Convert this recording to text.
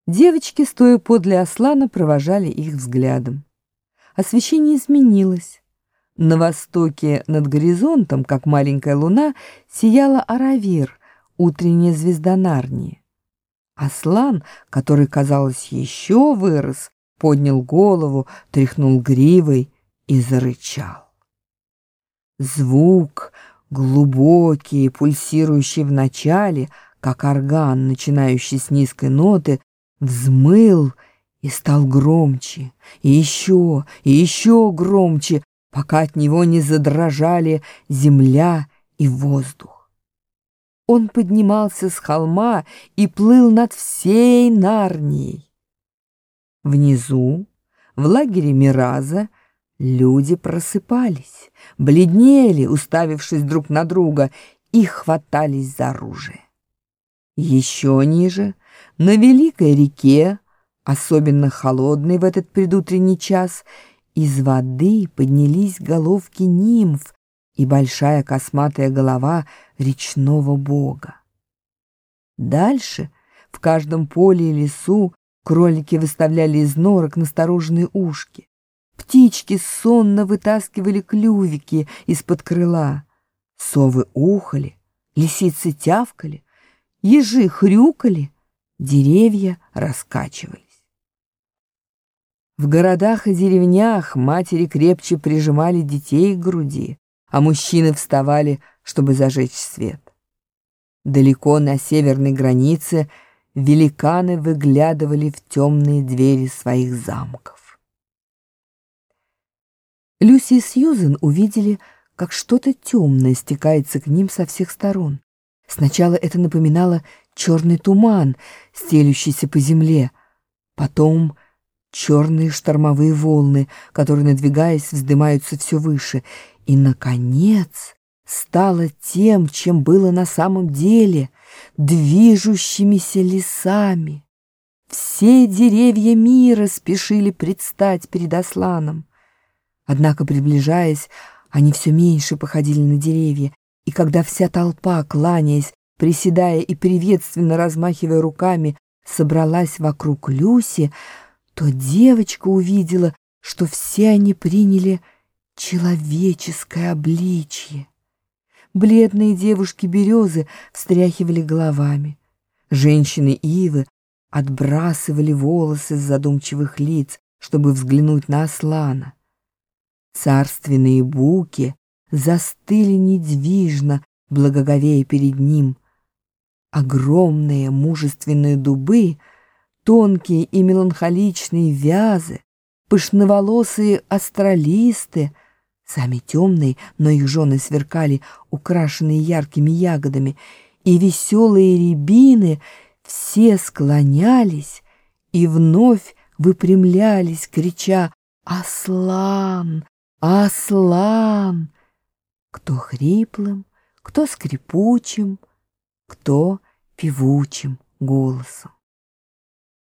Девочки, стоя подле Аслана, провожали их взглядом. Освещение изменилось. На востоке над горизонтом, как маленькая луна, сияла Аравир, утренняя звезда Нарнии. Аслан, который, казалось, еще вырос, поднял голову, тряхнул гривой и зарычал. Звук, глубокий, пульсирующий в начале, как орган, начинающий с низкой ноты, взмыл и стал громче, и еще громче, пока от него не задрожали земля и воздух. Он поднимался с холма и плыл над всей Нарнией. Внизу, в лагере Мираза, люди просыпались, бледнели, уставившись друг на друга, и хватались за оружие. Еще ниже, на великой реке, особенно холодной в этот предутренний час, из воды поднялись головки нимф и большая косматая голова речного бога. Дальше, в каждом поле и лесу, кролики выставляли из норок настороженные ушки. Птички сонно вытаскивали клювики из-под крыла. Совы ухали, лисицы тявкали, ежи хрюкали, деревья раскачивались. В городах и деревнях матери крепче прижимали детей к груди, а мужчины вставали, чтобы зажечь свет. Далеко на северной границе великаны выглядывали в темные двери своих замков. Люси и Сьюзен увидели, как что-то темное стекается к ним со всех сторон. Сначала это напоминало черный туман, стелющийся по земле, потом черные штормовые волны, которые, надвигаясь, вздымаются все выше, и, наконец, стало тем, чем было на самом деле, движущимися лесами. Все деревья мира спешили предстать перед Асланом. Однако, приближаясь, они все меньше походили на деревья, и когда вся толпа, кланяясь, приседая и приветственно размахивая руками, собралась вокруг Люси, то девочка увидела, что все они приняли человеческое обличье. Бледные девушки-березы встряхивали головами. Женщины-ивы отбрасывали волосы с задумчивых лиц, чтобы взглянуть на Аслана. Царственные буки застыли недвижно, благоговея перед ним. Огромные мужественные дубы, тонкие и меланхоличные вязы, пышноволосые астролисты, сами темные, но их жены сверкали, украшенные яркими ягодами, и веселые рябины все склонялись и вновь выпрямлялись, крича «Аслан! Аслан!», кто хриплым, кто скрипучим, кто певучим голосом.